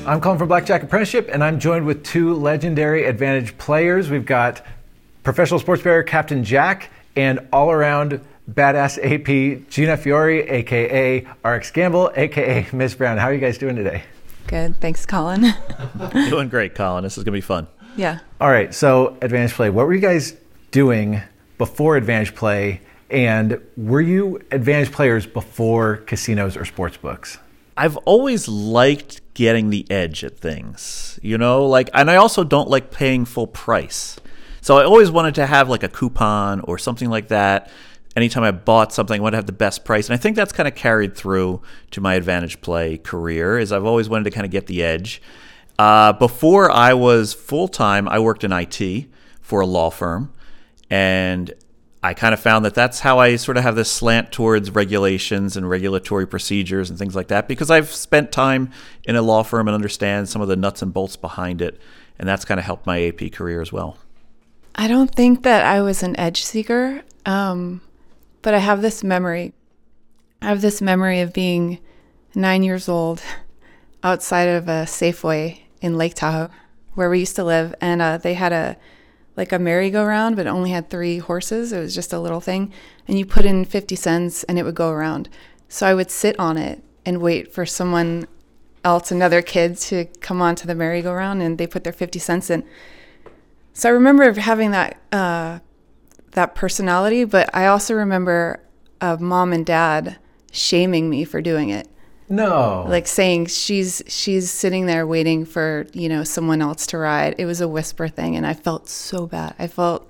I'm Colin from Blackjack Apprenticeship, and I'm joined with two legendary Advantage players. We've got professional sports bettor Captain Jack and all-around badass AP Gina Fiore, a.k.a. RX Gamble, a.k.a. Miss Brown. How are you guys doing today? Good. Thanks, Colin. Doing great, Colin. This is going to be fun. Yeah. All right, so Advantage Play. What were you guys doing before Advantage Play, and were you Advantage players before casinos or sports books? I've always liked getting the edge at things, and I also don't like paying full price. So I always wanted to have like a coupon or something like that. Anytime I bought something, I wanted to have the best price. And I think that's kind of carried through to my Advantage Play career, is I've always wanted to kind of get the edge. Before I was full-time, I worked in IT for a law firm. And I kind of found that that's how I sort of have this slant towards regulations and regulatory procedures and things like that, because I've spent time in a law firm and understand some of the nuts and bolts behind it. And that's kind of helped my AP career as well. I don't think that I was an edge seeker, but I have this memory. I have this memory of being 9 years old outside of a Safeway in Lake Tahoe, where we used to live, and they had a merry-go-round, but it only had 3 horses. It was just a little thing, and you put in 50 cents, and it would go around. So I would sit on it and wait for someone else, another kid, to come onto the merry-go-round, and they put their 50 cents in. So I remember having that personality, but I also remember mom and dad shaming me for doing it. No. Like saying she's sitting there waiting for, someone else to ride. It was a whisper thing, and I felt so bad. I felt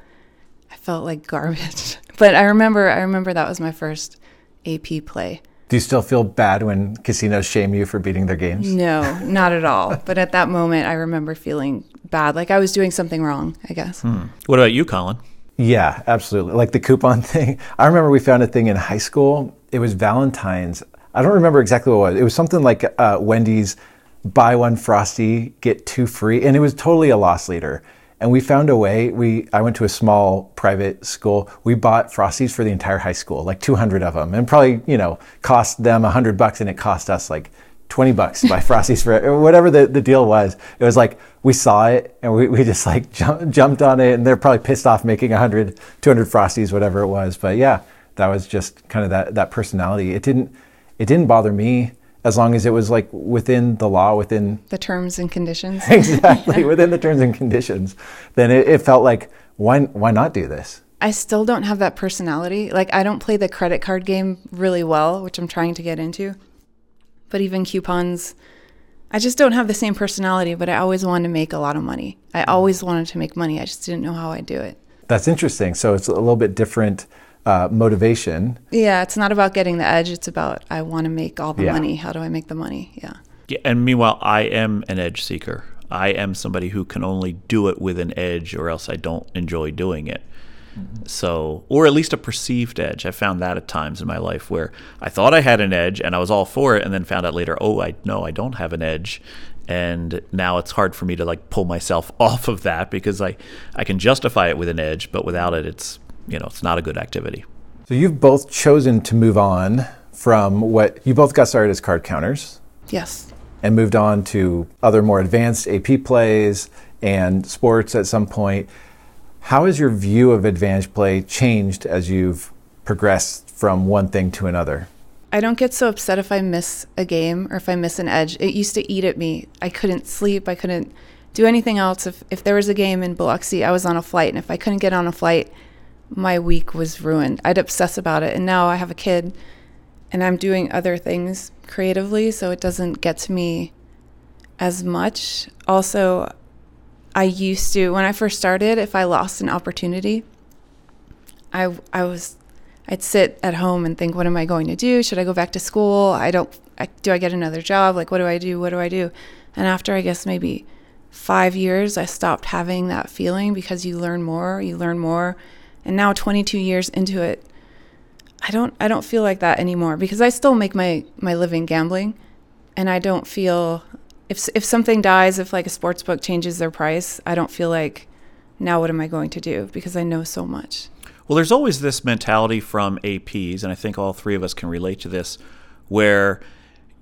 like garbage. But I remember that was my first AP play. Do you still feel bad when casinos shame you for beating their games? No, not at all. But at that moment, I remember feeling bad, like I was doing something wrong, I guess. What about you, Colin? Yeah, absolutely. Like the coupon thing. I remember we found a thing in high school. It was Valentine's. I don't remember exactly what it was. It was something like Wendy's buy one Frosty, get 2 free. And it was totally a loss leader. And we found a way. I went to a small private school. We bought Frosties for the entire high school, like 200 of them. And probably, cost them $100, and it cost us like $20 to buy Frosties for whatever the deal was. It was like we saw it and we just like jumped on it, and they're probably pissed off making 100, 200 Frosties, whatever it was. But yeah, that was just kind of that personality. It didn't bother me as long as it was like within the law, within the terms and conditions. Exactly, within the terms and conditions. Then it felt like, why not do this? I still don't have that personality. Like I don't play the credit card game really well, which I'm trying to get into. But even coupons, I just don't have the same personality, but I always wanted to make a lot of money. I always wanted to make money. I just didn't know how I'd do it. That's interesting. So it's a little bit different motivation. Yeah, it's not about getting the edge. It's about, I want to make all the money. How do I make the money? Yeah. And meanwhile, I am an edge seeker. I am somebody who can only do it with an edge, or else I don't enjoy doing it. So, or at least a perceived edge. I found that at times in my life where I thought I had an edge and I was all for it, and then found out later, I don't have an edge. And now it's hard for me to like pull myself off of that, because I can justify it with an edge, but without it, it's not a good activity. So you've both chosen to move on from you both got started as card counters. Yes. And moved on to other more advanced AP plays and sports at some point. How has your view of Advantage Play changed as you've progressed from one thing to another? I don't get so upset if I miss a game or if I miss an edge. It used to eat at me. I couldn't sleep. I couldn't do anything else. If there was a game in Biloxi, I was on a flight. And if I couldn't get on a flight, my week was ruined. I'd obsess about it. And now I have a kid and I'm doing other things creatively, so it doesn't get to me as much. Also, I used to, when I first started, if I lost an opportunity, I'd sit at home and think, what am I going to do? Should I go back to school? Do I get another job? Like, what do I do? What do I do? And after, I guess, maybe 5 years, I stopped having that feeling, because you learn more. And now 22 years into it, I don't feel like that anymore, because I still make my living gambling, and I don't feel, if something dies, if like a sports book changes their price, I don't feel like, now what am I going to do? Because I know so much. Well, there's always this mentality from APs, and I think all three of us can relate to this, where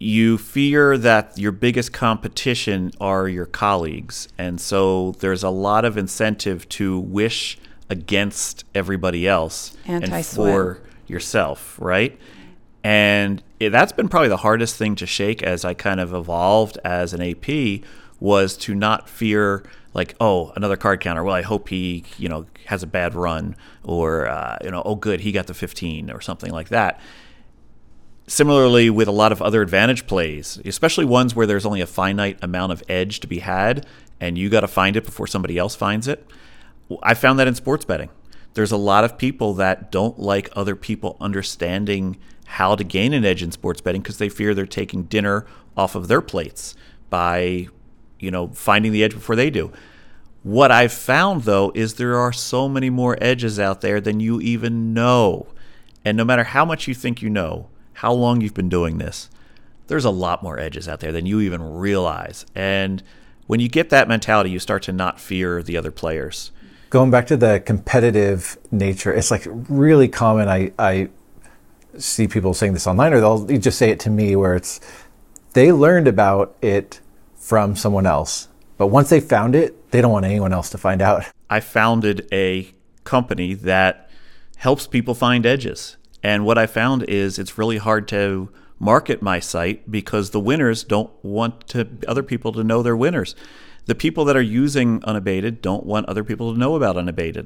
you fear that your biggest competition are your colleagues. And so there's a lot of incentive to wish against everybody else and for yourself, right? And that's been probably the hardest thing to shake as I kind of evolved as an AP, was to not fear like, oh, another card counter. Well, I hope he, has a bad run, or, oh, good, he got the 15 or something like that. Similarly, with a lot of other advantage plays, especially ones where there's only a finite amount of edge to be had and you got to find it before somebody else finds it. I found that in sports betting. There's a lot of people that don't like other people understanding how to gain an edge in sports betting because they fear they're taking dinner off of their plates by, finding the edge before they do. What I've found, though, is there are so many more edges out there than you even know. And no matter how much you think you know, how long you've been doing this, there's a lot more edges out there than you even realize. And when you get that mentality, you start to not fear the other players. Going back to the competitive nature, it's like really common. I see people saying this online, or they'll just say it to me, where it's they learned about it from someone else, but once they found it, they don't want anyone else to find out. I founded a company that helps people find edges. And what I found is it's really hard to market my site because the winners don't want other people to know they're winners. The people that are using Unabated don't want other people to know about Unabated.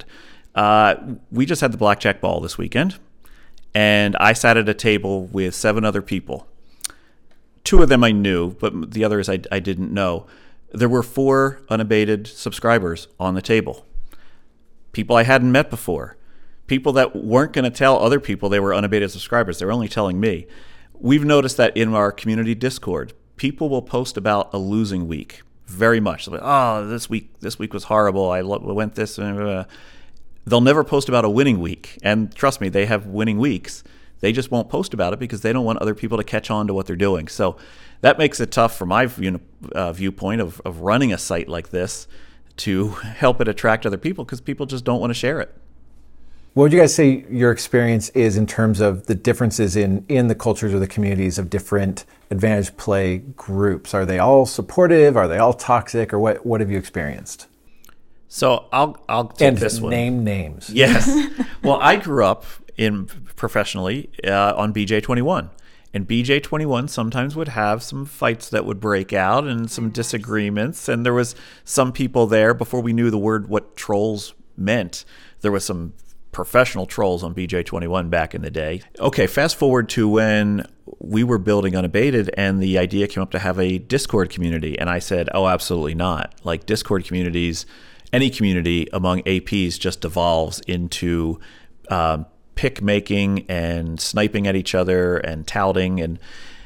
We just had the blackjack ball this weekend, and I sat at a table with 7 other people. 2 of them I knew, but the others I didn't know. There were 4 Unabated subscribers on the table. People I hadn't met before. People that weren't going to tell other people they were Unabated subscribers. They were only telling me. We've noticed that in our community Discord, people will post about a losing week very much. Like, oh, this week was horrible. I went this. They'll never post about a winning week. And trust me, they have winning weeks. They just won't post about it because they don't want other people to catch on to what they're doing. So that makes it tough from my viewpoint of running a site like this to help it attract other people, because people just don't want to share it. What would you guys say your experience is in terms of the differences in the cultures or the communities of different advantage play groups? Are they all supportive? Are they all toxic? Or what have you experienced? So I'll take this one. Name names. Yes. Well, I grew up professionally on BJ21. And BJ21 sometimes would have some fights that would break out and some disagreements. And there was some people there before we knew what trolls meant. There was some professional trolls on BJ21 back in the day. Okay, fast forward to when we were building Unabated and the idea came up to have a Discord community. And I said, oh, absolutely not. Like, Discord communities, any community among APs just devolves into pick making and sniping at each other and touting. And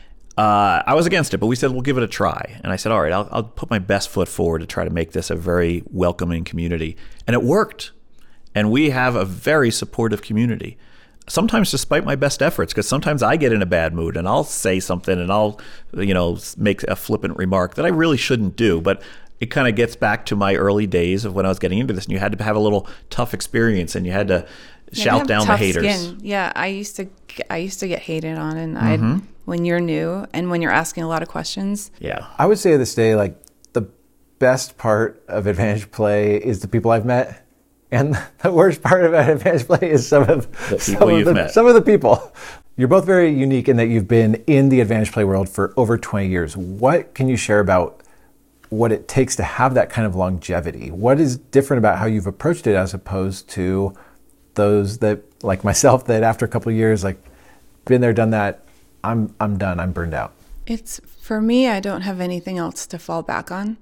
I was against it, but we said, we'll give it a try. And I said, all right, I'll put my best foot forward to try to make this a very welcoming community. And it worked. And we have a very supportive community, sometimes despite my best efforts, because sometimes I get in a bad mood and I'll say something and I'll, make a flippant remark that I really shouldn't do. But it kind of gets back to my early days of when I was getting into this, and you had to have a little tough experience and you had to shout down the haters. Skin. Yeah, I used to get hated on, and when you're new and when you're asking a lot of questions. Yeah. I would say this day, like, the best part of Advantage Play is the people I've met. And the worst part about Advantage Play is some of the people. You're both very unique in that you've been in the Advantage Play world for over 20 years. What can you share about what it takes to have that kind of longevity? What is different about how you've approached it as opposed to those that, like myself, that after a couple of years, like, been there, done that, I'm done, I'm burned out? It's, for me, I don't have anything else to fall back on.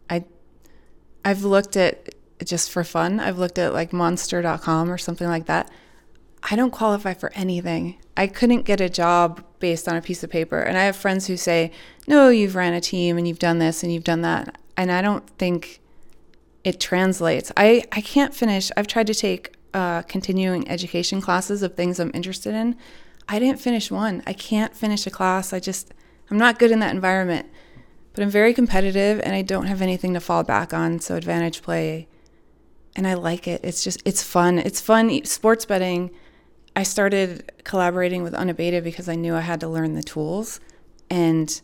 I've looked at, just for fun, I've looked at like monster.com or something like that. I don't qualify for anything. I couldn't get a job based on a piece of paper. And I have friends who say, no, you've ran a team and you've done this and you've done that. And I don't think it translates. I can't finish. I've tried to take continuing education classes of things I'm interested in. I didn't finish one. I can't finish a class. I'm not good in that environment. But I'm very competitive and I don't have anything to fall back on. So Advantage Play, and I like it. It's fun. It's fun. Sports betting, I started collaborating with Unabated because I knew I had to learn the tools. And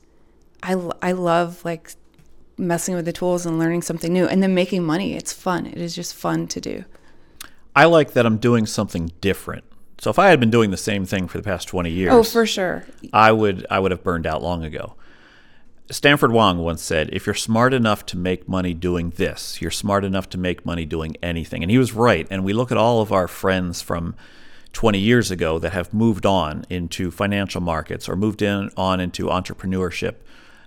I love like messing with the tools and learning something new and then making money. It's fun. It is just fun to do. I like that I'm doing something different. So if I had been doing the same thing for the past 20 years, Oh, for sure. I would have burned out long ago. Stanford Wong once said, if you're smart enough to make money doing this, you're smart enough to make money doing anything. And he was right. And we look at all of our friends from 20 years ago that have moved on into financial markets or moved on into entrepreneurship.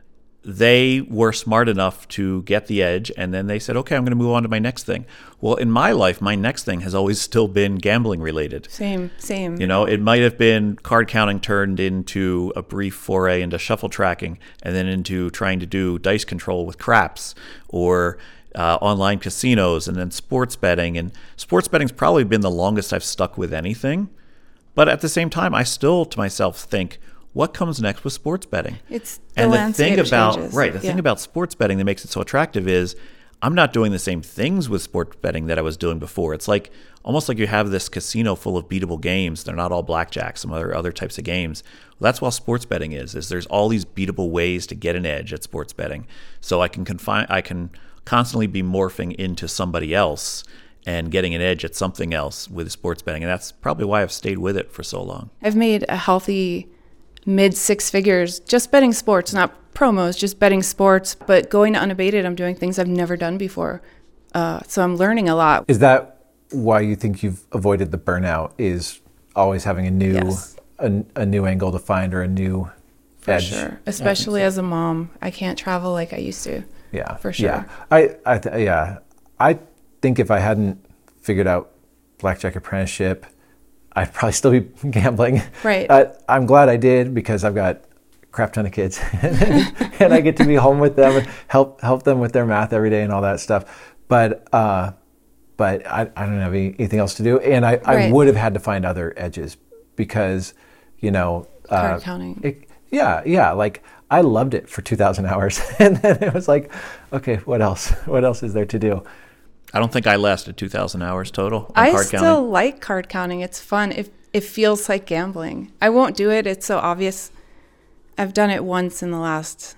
They were smart enough to get the edge, and then they said, okay, I'm going to move on to my next thing. Well, in my life, my next thing has always still been gambling related. Same. You know, it might have been card counting turned into a brief foray into shuffle tracking and then into trying to do dice control with craps, or online casinos, and then sports betting. And sports betting's probably been the longest I've stuck with anything. But at the same time, I still to myself think, what comes next with sports betting? It's the landscape changes. The thing about sports betting that makes it so attractive is I'm not doing the same things with sports betting that I was doing before. It's like almost like you have this casino full of beatable games. They're not all blackjack, some other types of games. Well, that's what sports betting is there's all these beatable ways to get an edge at sports betting. So I can constantly be morphing into somebody else and getting an edge at something else with sports betting. And that's probably why I've stayed with it for so long. I've made a healthy mid six figures just betting sports, not promos, just betting sports. But going to Unabated, I'm doing things I've never done before. So I'm learning a lot. Is that why you think you've avoided the burnout, is always having a new Yes. a new angle to find, or a new edge? For sure. Especially as a mom. I can't travel like I used to. Yeah, For sure. Yeah. I think if I hadn't figured out Blackjack Apprenticeship, I'd probably still be gambling. Right. I'm glad I did, because I've got a crap ton of kids, and I get to be home with them and help them with their math every day and all that stuff. But I don't have anything else to do, and I Right. would have had to find other edges, because Card counting. Yeah. Like, I loved it for 2,000 hours, and then it was like, okay, what else? What else is there to do? I don't think I lasted 2,000 hours total on I card still counting. like card counting. It's fun. It feels like gambling. I won't do it. It's so obvious. I've done it once in the last,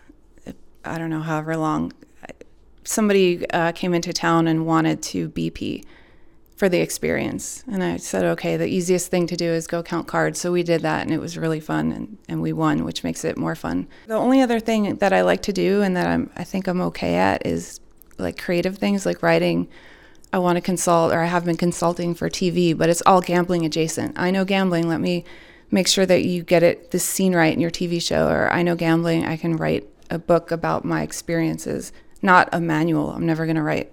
I don't know, however long. Somebody came into town and wanted to BP for the experience. And I said, okay, the easiest thing to do is go count cards. So we did that, and it was really fun, and we won, which makes it more fun. The only other thing that I like to do and that I think I'm okay at is like creative things, like writing. I want to consult, or I have been consulting for TV, but it's all gambling adjacent. I know gambling, let me make sure that you get this scene right in your TV show. Or I know gambling, I can write a book about my experiences, not a manual. I'm never going to write.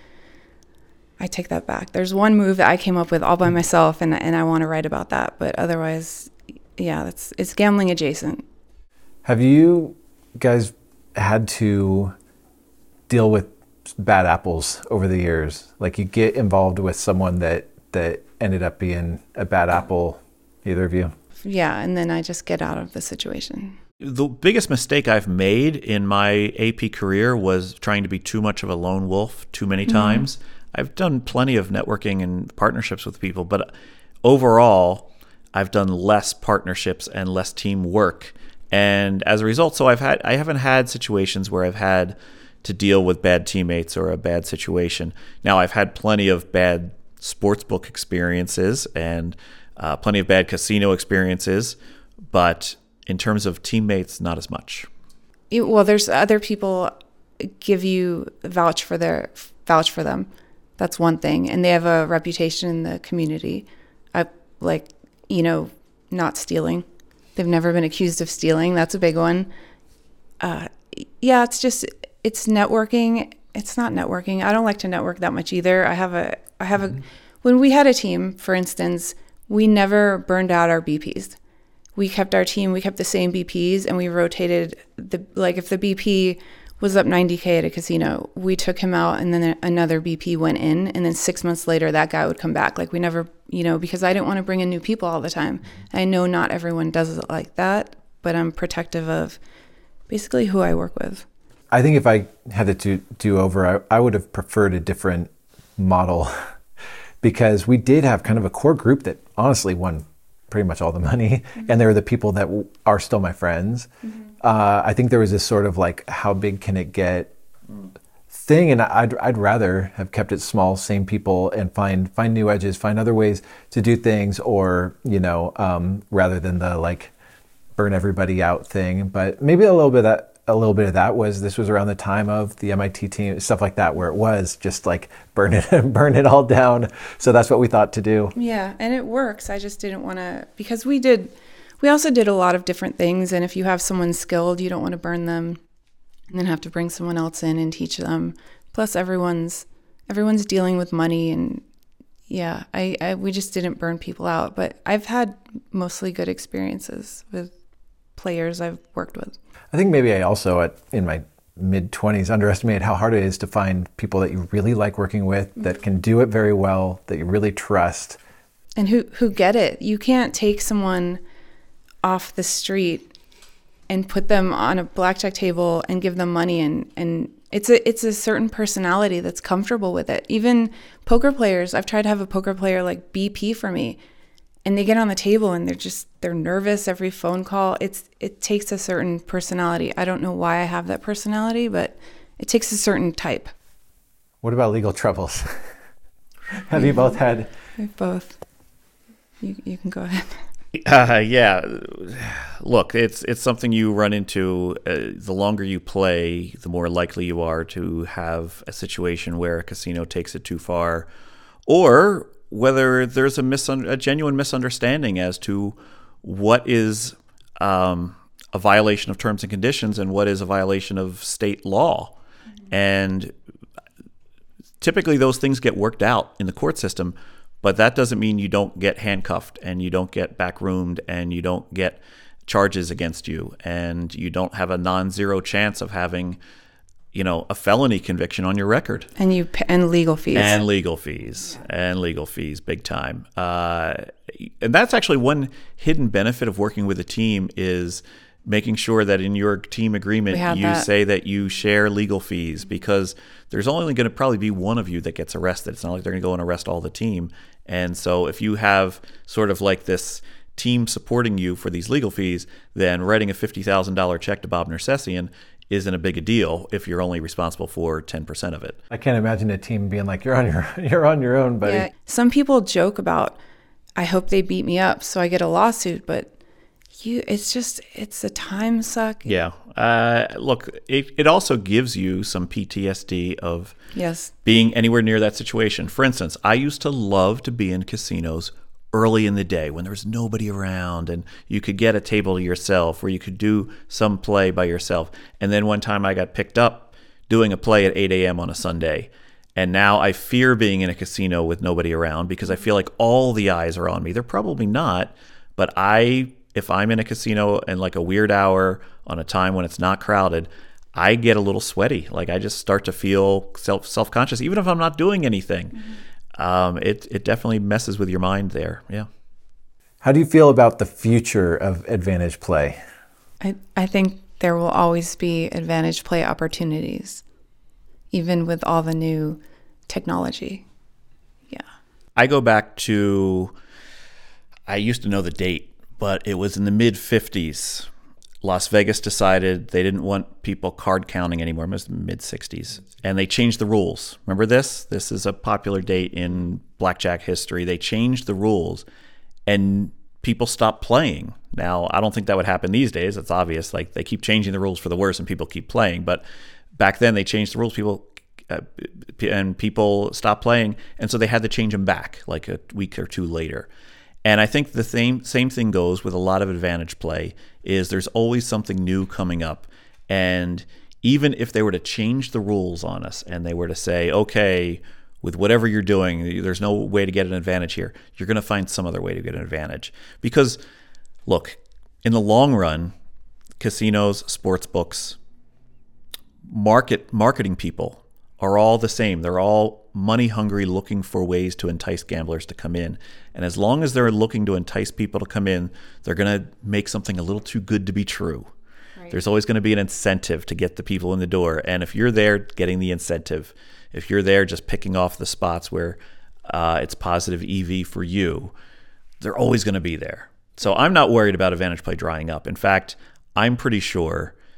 I take that back. There's one move that I came up with all by myself, and I want to write about that. But otherwise, yeah, it's gambling adjacent. Have you guys had to deal with bad apples over the years? Like, you get involved with someone that ended up being a bad apple, either of you? Yeah, and then I just get out of the situation. The biggest mistake I've made in my AP career was trying to be too much of a lone wolf too many times. I've done plenty of networking and partnerships with people, but overall, I've done less partnerships and less teamwork. And as a result, I haven't had situations where I've had to deal with bad teammates or a bad situation. Now, I've had plenty of bad sportsbook experiences and plenty of bad casino experiences, but in terms of teammates, not as much. Well, there's other people vouch for them. That's one thing. And they have a reputation in the community. Not stealing. They've never been accused of stealing. That's a big one. It's networking. It's not networking. I don't like to network that much either. When we had a team, for instance, we never burned out our BPs. We kept our team, we kept the same BPs, and we rotated if the BP was up 90K at a casino, we took him out, and then another BP went in, and then 6 months later, that guy would come back. Like, we never, because I didn't want to bring in new people all the time. I know not everyone does it like that, but I'm protective of basically who I work with. I think if I had to do over, I would have preferred a different model, because we did have kind of a core group that honestly won pretty much all the money, and they were the people that are still my friends. I think there was this sort of like, how big can it get thing, and I'd rather have kept it small, same people, and find new edges, find other ways to do things, or rather than the like burn everybody out thing. But maybe a little bit of that was, this was around the time of the MIT team, stuff like that, where it was just like burn it all down. So that's what we thought to do. Yeah, and it works. I just didn't want to, because we also did a lot of different things, and if you have someone skilled, you don't want to burn them and then have to bring someone else in and teach them. Plus everyone's dealing with money, and yeah, we just didn't burn people out. But I've had mostly good experiences with players I've worked with. I think maybe I also, in my mid-20s, underestimated how hard it is to find people that you really like working with, that can do it very well, that you really trust. And who get it. You can't take someone off the street and put them on a blackjack table and give them money, and it's a certain personality that's comfortable with it. Even poker players, I've tried to have a poker player like BP for me, and they get on the table and they're nervous every phone call. It takes a certain personality. I don't know why I have that personality, but it takes a certain type. What about legal troubles? Have you both had? We've both. You can go ahead. Yeah. Look, it's something you run into. The longer you play, the more likely you are to have a situation where a casino takes it too far, or whether there's a genuine misunderstanding as to what is a violation of terms and conditions and what is a violation of state law. Mm-hmm. And typically those things get worked out in the court system, but that doesn't mean you don't get handcuffed and you don't get backroomed and you don't get charges against you and you don't have a non-zero chance of having, a felony conviction on your record. And legal fees. And legal fees, big time. And that's actually one hidden benefit of working with a team, is making sure that in your team agreement you say that you share legal fees, because there's only going to probably be one of you that gets arrested. It's not like they're going to go and arrest all the team. And so if you have sort of like this team supporting you for these legal fees, then writing a $50,000 check to Bob Nersessian isn't a big a deal if you're only responsible for 10% of it. I can't imagine a team being like, you're on your own, buddy. Yeah. Some people joke about, I hope they beat me up so I get a lawsuit, but it's a time suck. Yeah. Look, it also gives you some PTSD of being anywhere near that situation. For instance, I used to love to be in casinos early in the day when there was nobody around and you could get a table to yourself, or you could do some play by yourself. And then one time I got picked up doing a play at 8 a.m. on a Sunday. And now I fear being in a casino with nobody around, because I feel like all the eyes are on me. They're probably not, but if I'm in a casino and like a weird hour on a time when it's not crowded, I get a little sweaty. Like I just start to feel self-conscious, even if I'm not doing anything. Mm-hmm. It definitely messes with your mind there. Yeah. How do you feel about the future of advantage play? I think there will always be advantage play opportunities, even with all the new technology. Yeah. I go back to, I used to know the date, but it was in the mid-50s. Las Vegas decided they didn't want people card counting anymore. It was the mid-60s. And they changed the rules. Remember this? This is a popular date in blackjack history. They changed the rules and people stopped playing. Now, I don't think that would happen these days. It's obvious. Like they keep changing the rules for the worse and people keep playing. But back then they changed the rules. People stopped playing. And so they had to change them back like a week or two later. And I think the same thing goes with a lot of advantage play, is there's always something new coming up. And even if they were to change the rules on us and they were to say, okay, with whatever you're doing, there's no way to get an advantage here, you're going to find some other way to get an advantage. Because, look, in the long run, casinos, sports books, marketing people are all the same. They're all money hungry, looking for ways to entice gamblers to come in. And as long as they're looking to entice people to come in, they're going to make something a little too good to be true. Right. There's always going to be an incentive to get the people in the door. And if you're there getting the incentive, if you're there just picking off the spots where it's positive EV for you, they're always going to be there. So I'm not worried about advantage play drying up. In fact, I'm pretty sure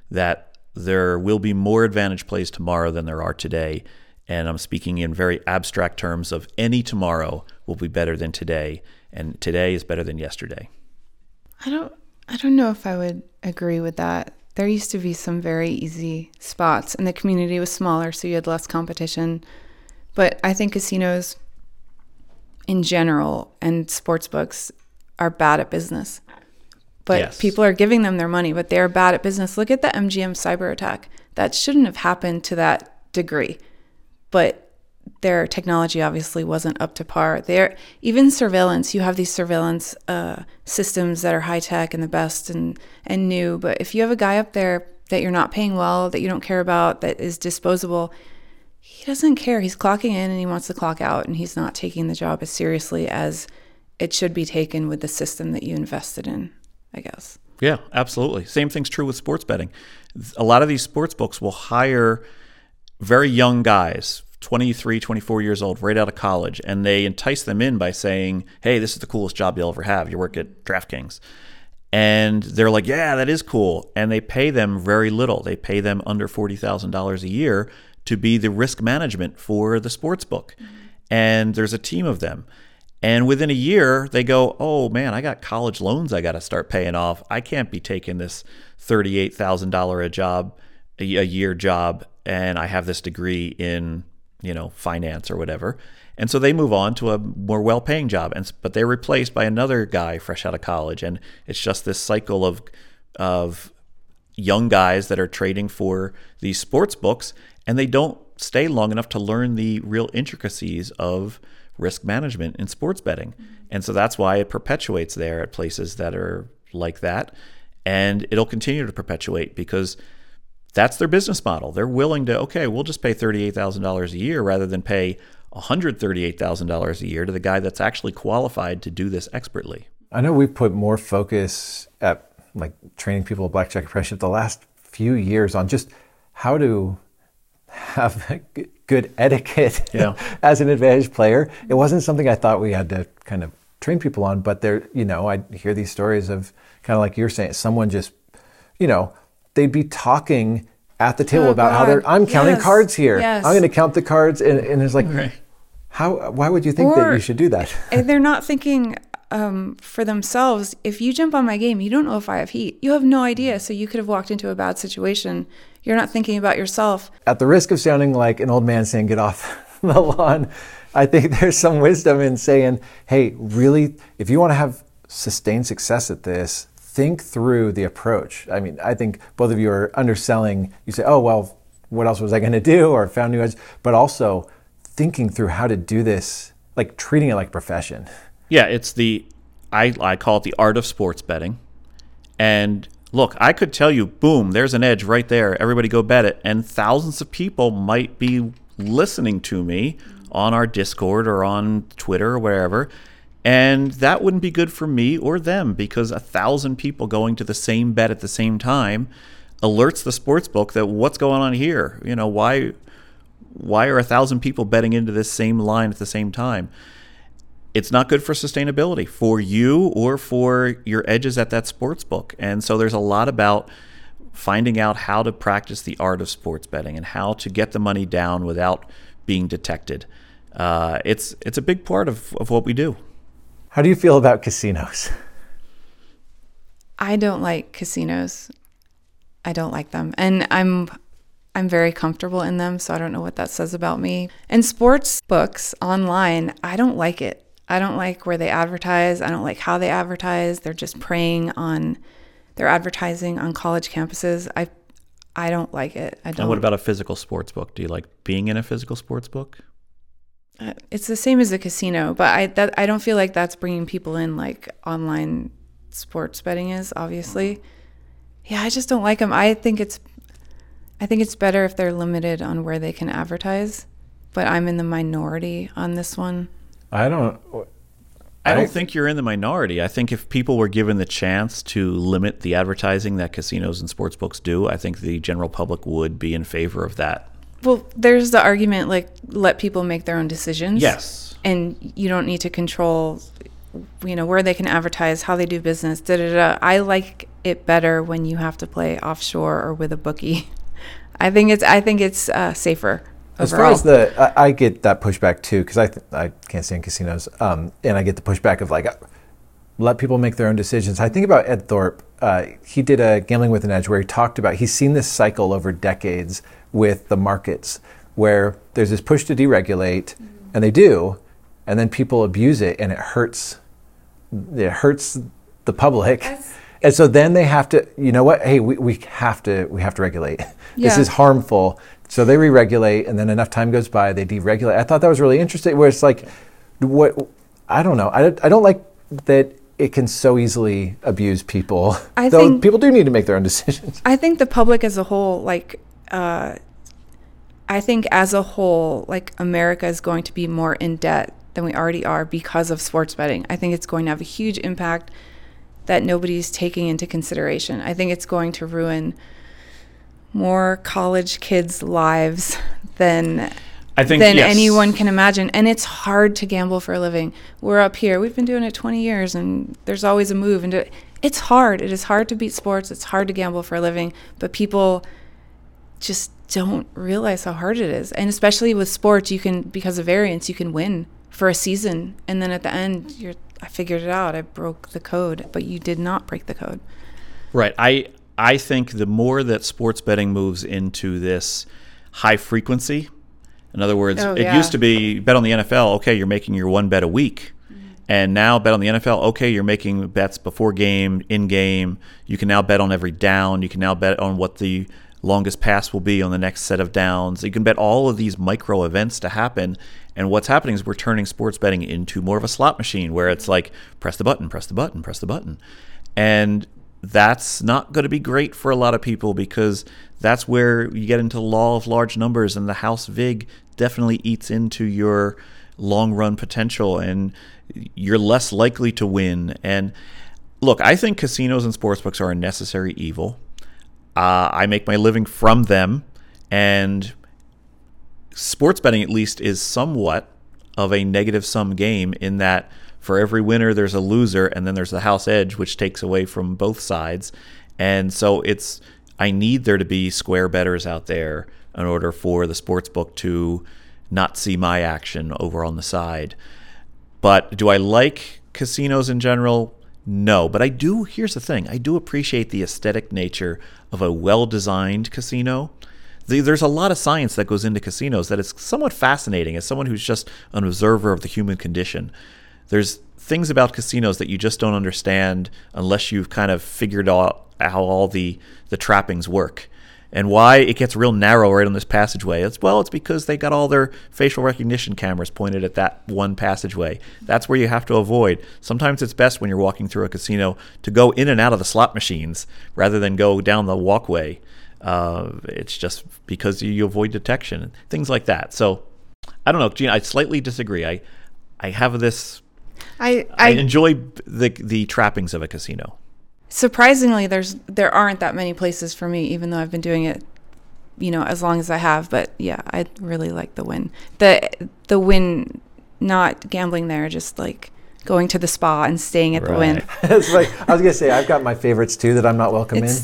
that there will be more advantage plays tomorrow than there are today. And I'm speaking in very abstract terms of any tomorrow will be better than today, and today is better than yesterday. I don't know if I would agree with that. There used to be some very easy spots, and the community was smaller, so you had less competition. But I think casinos in general and sports books are bad at business. But Yes. people are giving them their money, but they're bad at business. Look at the MGM cyber attack. That shouldn't have happened to that degree. But their technology obviously wasn't up to par. Even surveillance, you have these surveillance systems that are high tech and the best and new. But if you have a guy up there that you're not paying well, that you don't care about, that is disposable, he doesn't care. He's clocking in and he wants to clock out, and he's not taking the job as seriously as it should be taken with the system that you invested in, I guess. Yeah, absolutely. Same thing's true with sports betting. A lot of these sports books will hire very young guys, 23, 24 years old, right out of college, and they entice them in by saying, hey, this is the coolest job you'll ever have. You work at DraftKings. And they're like, yeah, that is cool. And they pay them very little. They pay them under $40,000 a year to be the risk management for the sports book. And there's a team of them. And within a year, they go, oh, man, I got college loans I got to start paying off. I can't be taking this $38,000 a year job, and I have this degree in, finance or whatever. And so they move on to a more well-paying job, but they're replaced by another guy fresh out of college. And it's just this cycle of young guys that are trading for these sports books, and they don't stay long enough to learn the real intricacies of risk management in sports betting. And so that's why it perpetuates there at places that are like that. And it'll continue to perpetuate because that's their business model. They're willing to, okay, we'll just pay $38,000 a year rather than pay $138,000 a year to the guy that's actually qualified to do this expertly. I know we've put more focus at like training people at Blackjack Apprenticeship the last few years on just how to have good etiquette as an advantage player. It wasn't something I thought we had to kind of train people on, but I hear these stories of kind of like you're saying, someone just, they'd be talking at the table about how I'm counting cards here. Yes. I'm going to count the cards. And it's like, why would you think that you should do that? They're not thinking for themselves. If you jump on my game, you don't know if I have heat. You have no idea. So you could have walked into a bad situation. You're not thinking about yourself. At the risk of sounding like an old man saying, get off the lawn, I think there's some wisdom in saying, hey, really, if you want to have sustained success at this, think through the approach. I mean, I think both of you are underselling. You say, oh, well, what else was I going to do or found new edge? But also thinking through how to do this, like treating it like a profession. Yeah, it's I call it the art of sports betting. And look, I could tell you, boom, there's an edge right there. Everybody go bet it. And thousands of people might be listening to me on our Discord or on Twitter or wherever. And that wouldn't be good for me or them because 1,000 people going to the same bet at the same time alerts the sports book that what's going on here? Why are 1,000 people betting into this same line at the same time? It's not good for sustainability for you or for your edges at that sports book. And so there's a lot about finding out how to practice the art of sports betting and how to get the money down without being detected. It's a big part of what we do. How do you feel about casinos? I don't like casinos. I don't like them. And I'm very comfortable in them, so I don't know what that says about me. And sports books online, I don't like it. I don't like where they advertise. I don't like how they advertise. They're just they're advertising on college campuses. I don't like it. I don't. And what about a physical sports book? Do you like being in a physical sports book? It's the same as a casino, but I don't feel like that's bringing people in like online sports betting is, obviously. Yeah, I just don't like them. I think it's better if they're limited on where they can advertise, but I'm in the minority on this one. I don't think you're in the minority. I think if people were given the chance to limit the advertising that casinos and sports books do, I think the general public would be in favor of that. Well, there's the argument, like, let people make their own decisions. Yes. And you don't need to control, where they can advertise, how they do business, I like it better when you have to play offshore or with a bookie. I think it's safer. As overall. far as I get that pushback too, because I can't stand casinos, and I get the pushback of like, let people make their own decisions. I think about Ed Thorpe. He did a Gambling with an Edge where he talked about, he's seen this cycle over decades with the markets where there's this push to deregulate, and they do, and then people abuse it, and it hurts the public. And so then they have to, you know what? Hey, we have to regulate. This Yeah. is harmful. So they re-regulate, and then enough time goes by, they deregulate. I thought that was really interesting. Where it's like, I don't know. I don't like that it can so easily abuse people. I Though think- people do need to make their own decisions. I think the public as a whole, I think as a whole, like America is going to be more in debt than we already are because of sports betting. I think it's going to have a huge impact that nobody's taking into consideration. I think it's going to ruin more college kids' lives than yes. anyone can imagine. And it's hard to gamble for a living. We're up here. We've been doing it 20 years, and there's always a move. And it's hard. It is hard to beat sports. It's hard to gamble for a living. But people just don't realize how hard it is. And especially with sports, you can, because of variance, you can win for a season. And then at the end, I figured it out. I broke the code. But you did not break the code. Right. I think the more that sports betting moves into this high frequency, in other words, it used to be bet on the NFL, okay, you're making your one bet a week. And now bet on the NFL, okay, you're making bets before game, in game. You can now bet on every down. You can now bet on what the longest pass will be on the next set of downs. You can bet all of these micro events to happen. And what's happening is we're turning sports betting into more of a slot machine where it's like, press the button, press the button, press the button. And that's not going to be great for a lot of people because that's where you get into the law of large numbers, and the house vig definitely eats into your long run potential, and you're less likely to win. And look, I think casinos and sportsbooks are a necessary evil. I make my living from them, and sports betting at least is somewhat of a negative sum game in that for every winner there's a loser, and then there's the house edge, which takes away from both sides. And so I need there to be square bettors out there in order for the sports book to not see my action over on the side. But do I like casinos in general? No, but here's the thing, I do appreciate the aesthetic nature of a well-designed casino. There's a lot of science that goes into casinos that is somewhat fascinating as someone who's just an observer of the human condition. There's things about casinos that you just don't understand unless you've kind of figured out how all the trappings work. And why it gets real narrow right on this passageway. It's because they got all their facial recognition cameras pointed at that one passageway. That's where you have to avoid. Sometimes it's best when you're walking through a casino to go in and out of the slot machines rather than go down the walkway. It's just because you avoid detection and things like that. So I don't know, Gina, I slightly disagree. I have this. I enjoy the trappings of a casino. Surprisingly, there aren't that many places for me, even though I've been doing it, as long as I have. But yeah, I really like the Wynn. The Wynn, not gambling there, just like going to the spa and staying at the Wynn. That's right. I was gonna say I've got my favorites too that I'm not welcome in.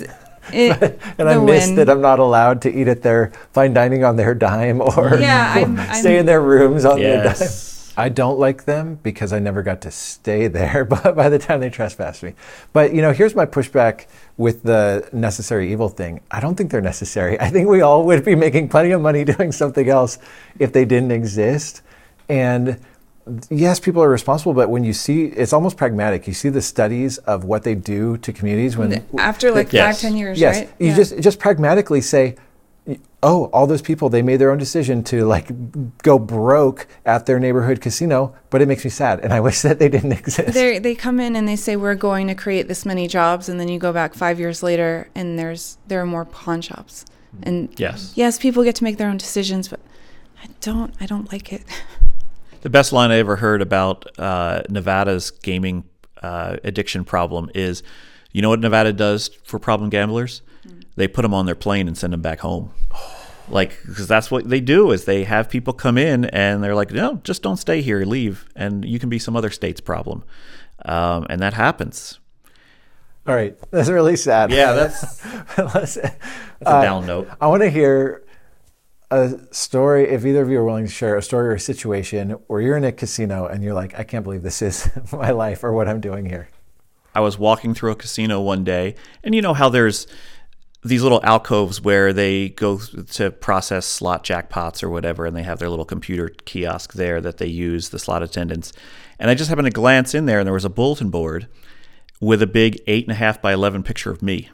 And I miss Wynn. that I'm not allowed to eat at their fine dining on their dime or stay in their rooms on their dime. I don't like them because I never got to stay there but by the time they trespassed me. But, here's my pushback with the necessary evil thing. I don't think they're necessary. I think we all would be making plenty of money doing something else if they didn't exist. And yes, people are responsible, but when you see, it's almost pragmatic. You see the studies of what they do to communities when after 5-10 years, yes, right? You just pragmatically say, oh, all those people, they made their own decision to go broke at their neighborhood casino, but it makes me sad, and I wish that they didn't exist. They come in and they say, we're going to create this many jobs, and then you go back 5 years later, and there are more pawn shops. And yes, people get to make their own decisions, but I don't like it. The best line I ever heard about Nevada's gaming addiction problem is, you know what Nevada does for problem gamblers? They put them on their plane and send them back home. Because that's what they do is they have people come in and they're like, no, just don't stay here, leave. And you can be some other state's problem. And that happens. All right, that's really sad. Yeah, that's a down note. I want to hear a story, if either of you are willing to share a story or a situation where you're in a casino and you're like, I can't believe this is my life or what I'm doing here. I was walking through a casino one day, and you know how there's these little alcoves where they go to process slot jackpots or whatever, and they have their little computer kiosk there that they use, the slot attendants. And I just happened to glance in there, and there was a bulletin board with a big 8.5 by 11 picture of me.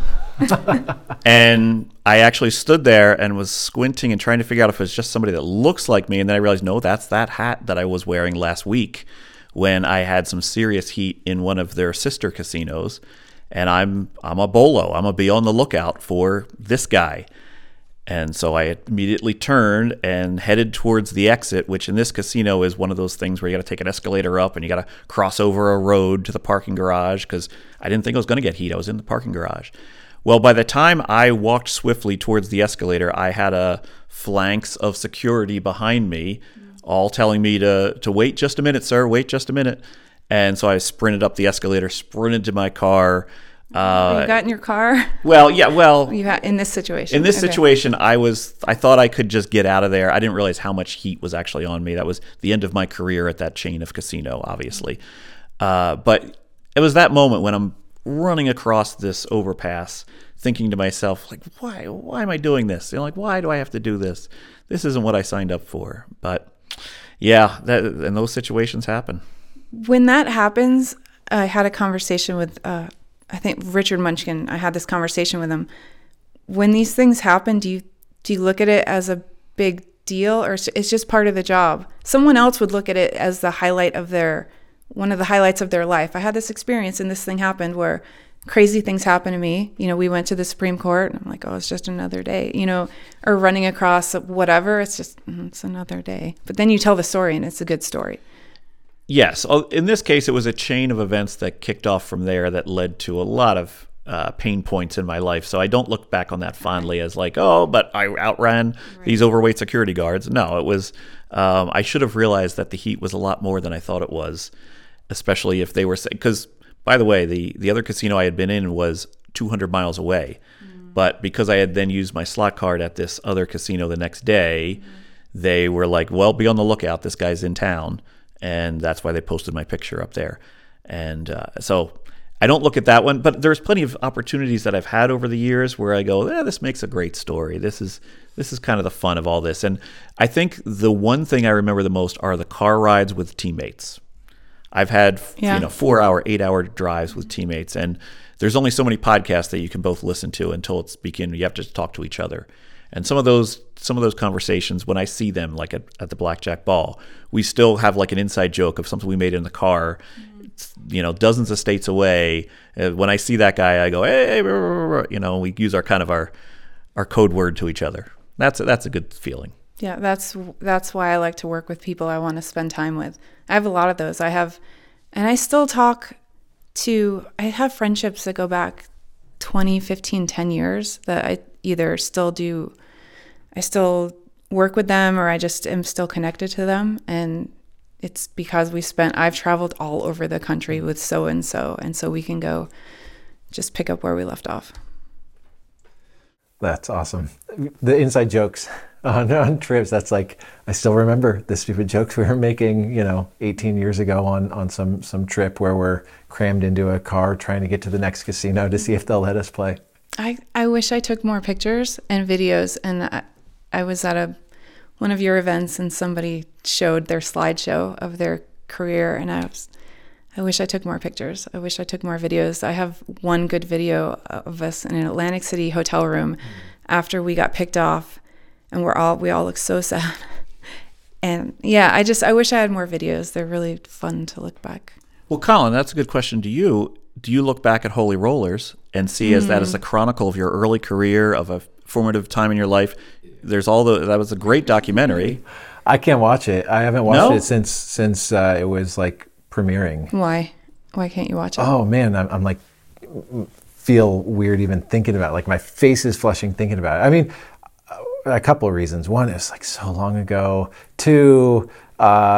And I actually stood there and was squinting and trying to figure out if it was just somebody that looks like me. And then I realized, no, that's that hat that I was wearing last week when I had some serious heat in one of their sister casinos. And I'm a bolo. I'm going to be on the lookout for this guy. And so I immediately turned and headed towards the exit, which in this casino is one of those things where you got to take an escalator up and you got to cross over a road to the parking garage, because I didn't think I was going to get heat. I was in the parking garage. Well, by the time I walked swiftly towards the escalator, I had a phalanx of security behind me, all telling me to wait just a minute, sir, wait just a minute. And so I sprinted up the escalator, sprinted to my car. You got in your car? Well, yeah, well. In this situation? In this situation, I thought I could just get out of there. I didn't realize how much heat was actually on me. That was the end of my career at that chain of casino, obviously. But it was that moment when I'm running across this overpass, thinking to myself, like, why am I doing this? You know, like, why do I have to do this? This isn't what I signed up for. But yeah, and those situations happen. When that happens, I had a conversation with, I think Richard Munchkin. I had this conversation with him. When these things happen, do you look at it as a big deal, or it's just part of the job? Someone else would look at it as one of the highlights of their life. I had this experience and this thing happened where crazy things happened to me. You know, we went to the Supreme Court and I'm like, oh, it's just another day, you know, or running across whatever. It's just, it's another day. But then you tell the story and it's a good story. Yes. In this case, it was a chain of events that kicked off from there that led to a lot of pain points in my life. So I don't look back on that fondly as like, oh, but I outran these overweight security guards. No, it was, I should have realized that the heat was a lot more than I thought it was, especially if they were, because by the way, the other casino I had been in was 200 miles away. But because I had then used my slot card at this other casino the next day, they were like, well, be on the lookout. This guy's in town. And that's why they posted my picture up there. And so I don't look at that one, but there's plenty of opportunities that I've had over the years where I go, this makes a great story. This is kind of the fun of all this. And I think the one thing I remember the most are the car rides with teammates. I've had 4-hour, 8-hour drives with teammates, and there's only so many podcasts that you can both listen to until it's you have to talk to each other. And some of those conversations, when I see them, like at the blackjack ball, we still have like an inside joke of something we made in the car, dozens of states away. When I see that guy, I go, hey, we use our code word to each other. That's a good feeling. Yeah, that's why I like to work with people I want to spend time with. I have a lot of those. I still I have friendships that go back 20, 15, 10 years that I either I still work with them, or I just am still connected to them. And it's because I've traveled all over the country with so-and-so. And so we can go just pick up where we left off. That's awesome. The inside jokes on trips, that's like, I still remember the stupid jokes we were making, 18 years ago on some trip where we're crammed into a car trying to get to the next casino to see if they'll let us play. I wish I took more pictures and videos, and I was at one of your events and somebody showed their slideshow of their career, and I wish I took more pictures. I wish I took more videos. I have one good video of us in an Atlantic City hotel room after we got picked off, and we all look so sad. And yeah, I wish I had more videos. They're really fun to look back. Well, Colin, that's a good question to you. Do you look back at Holy Rollers and see that as a chronicle of your early career, of a formative time in your life? That was a great documentary. I can't watch it. I haven't watched it since it was like premiering. Why? Why can't you watch it? Oh man, I'm like, feel weird even thinking about it. Like my face is flushing thinking about it. I mean, a couple of reasons. One is like so long ago. Two,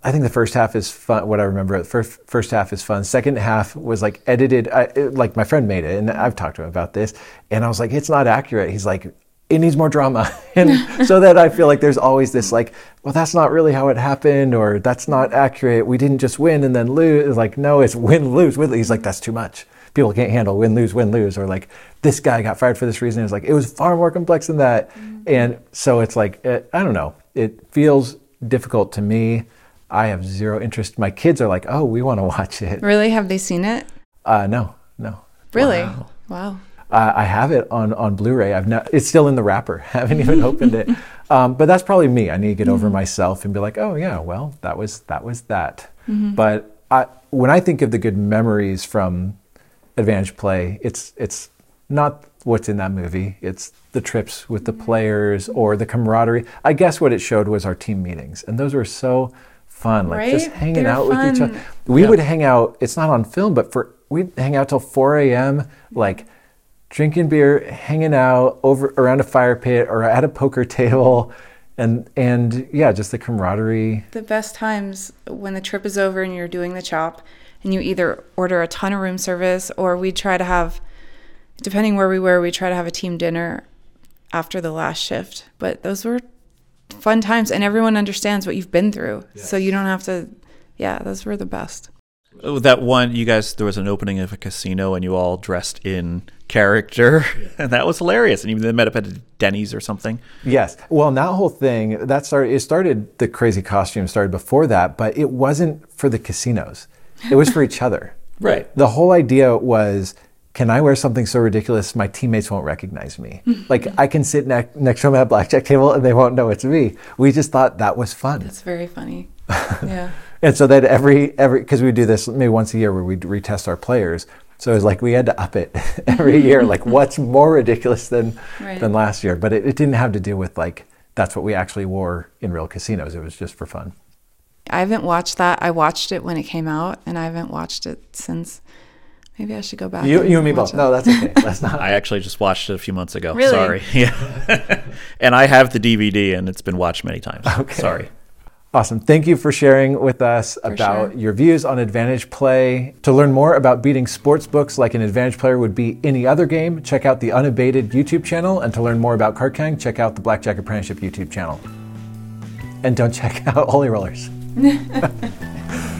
I think the first half is fun. What I remember, the first half is fun. Second half was like edited. Like my friend made it, and I've talked to him about this. And I was like, it's not accurate. He's like, it needs more drama. And so that I feel like there's always this like, well, that's not really how it happened, or that's not accurate. We didn't just win and then lose. It's like, no, it's win, lose, win. He's like, that's too much. People can't handle win, lose. Or like, this guy got fired for this reason. It's like, it was far more complex than that. And so it's like, I don't know. It feels difficult to me. I have zero interest. My kids are like, oh, we want to watch it. Really? Have they seen it? No. Really? Wow. I have it on Blu-ray. It's still in the wrapper. Haven't even opened it. But that's probably me. I need to get over myself and be like, oh yeah, well, that was that. But when I think of the good memories from Advantage Play, it's not what's in that movie. It's the trips with the players or the camaraderie. I guess what it showed was our team meetings, and those were so fun. Like just hanging out with each other. We would hang out. It's not on film, but we'd hang out till 4 a.m. like drinking beer, hanging out around a fire pit or at a poker table, and yeah, just the camaraderie. The best times when the trip is over and you're doing the chop, and you either order a ton of room service, or we'd try to have, depending where we were, we'd try to have a team dinner after the last shift. But those were fun times, and everyone understands what you've been through. Yes. So you don't have to, those were the best. That one, you guys, there was an opening of a casino and you all dressed in character, and that was hilarious. And even they met up at Denny's or something. Yes. Well, and that whole thing, the crazy costume started before that, but it wasn't for the casinos. It was for each other. Right. The whole idea was, can I wear something so ridiculous my teammates won't recognize me? Like I can sit next to them at a blackjack table and they won't know it's me. We just thought that was fun. That's very funny. Yeah. And so that every because we do this maybe once a year where we retest our players. So it was like we had to up it every year. Like what's more ridiculous than last year? But it didn't have to do with like that's what we actually wore in real casinos. It was just for fun. I haven't watched that. I watched it when it came out, and I haven't watched it since. Maybe I should go back. You and me both. No, that's okay. That's not. I actually just watched it a few months ago. Really? Sorry. Yeah. And I have the DVD, and it's been watched many times. Okay. Sorry. Awesome. Thank you for sharing with us about your views on Advantage Play. To learn more about beating sports books like an Advantage player would beat any other game, check out the Unabated YouTube channel. And to learn more about Card Counting, check out the Blackjack Apprenticeship YouTube channel. And don't check out Holy Rollers.